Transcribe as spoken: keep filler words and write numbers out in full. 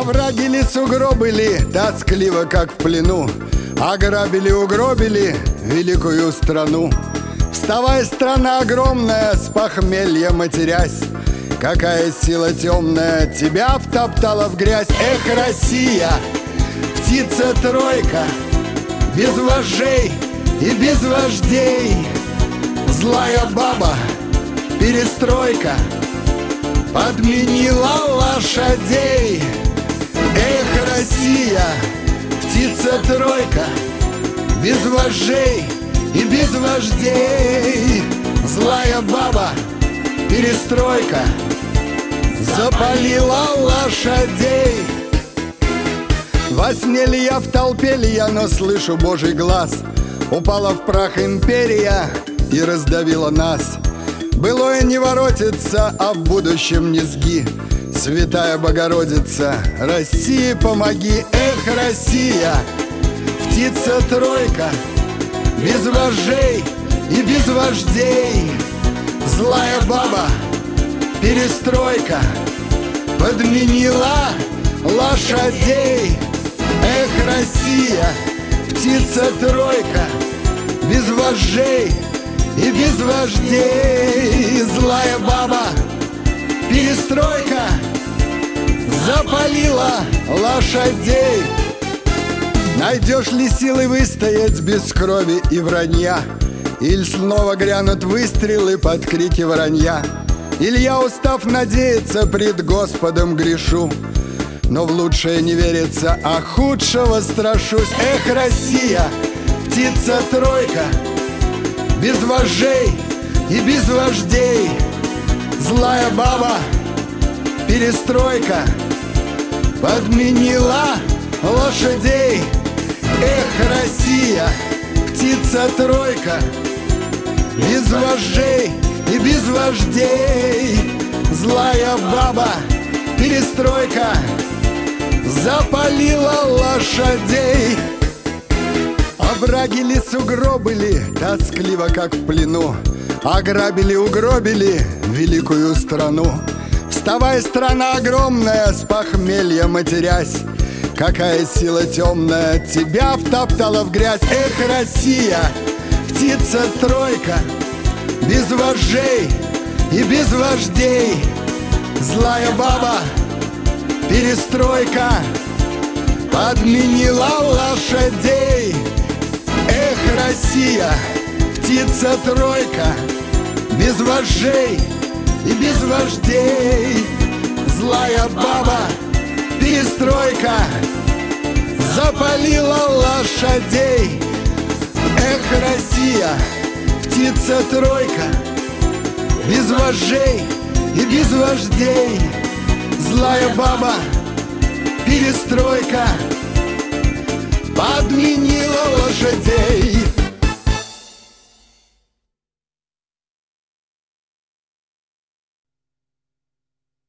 Овраги ли, сугробы ли, тоскливо, как в плену, ограбили, угробили великую страну. Вставай, страна огромная, с похмелья матерясь, какая сила темная тебя втоптала в грязь. Эх, Россия, птица-тройка, без вожжей и без вождей, злая баба, перестройка, подменила лошадей. Эх, Россия, птица-тройка, без вожжей и без вождей, злая баба, перестройка, запалила лошадей. Во сне ли я, в толпе ли я, но слышу Божий глаз. Упала в прах империя и раздавила нас. Былое не воротится, а в будущем низги. Святая Богородица, России помоги. Эх, Россия, птица-тройка, без вожжей и без вождей, злая баба, перестройка, подменила лошадей. Эх, Россия, птица-тройка, без вожжей и без вождей, злая баба, перестройка, запалила лошадей. Найдешь ли силы выстоять без крови и вранья? Или снова грянут выстрелы под крики воронья? Или я, устав надеяться, пред Господом грешу, но в лучшее не верится, а худшего страшусь. Эх, Россия, птица-тройка, без вожжей и без вождей, злая баба, перестройка, подменила лошадей. Эх, Россия, птица-тройка, без вожжей и без вождей, злая баба, перестройка, запалила лошадей. Овраги ли, сугробы ли, тоскливо, как в плену, ограбили, угробили великую страну. Вставай, страна огромная, с похмелья матерясь, какая сила темная тебя втоптала в грязь. Эх, Россия, птица-тройка, без вожжей и без вождей, злая баба, перестройка, подменила лошадей. Эх, Россия, птица-тройка, без вожжей и без вождей, злая баба, перестройка, запалила лошадей. Эх, Россия, птица-тройка, без вожжей и без вождей, злая баба, перестройка, подменила лошадей.